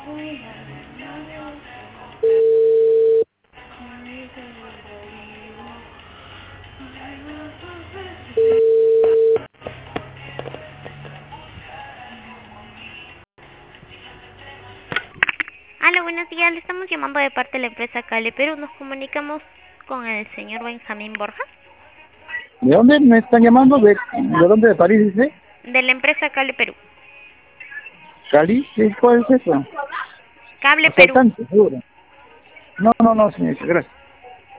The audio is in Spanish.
Hola, buenos días. Le estamos llamando de parte de la empresa Cable Perú. Nos comunicamos con el señor Benjamín Borja, ¿De dónde me están llamando? ¿De dónde? ¿De París, dice? de la empresa Cable Perú. ¿Cali? ¿Cuál es eso? Cable Perú. Asaltante, seguro. No, señor, gracias.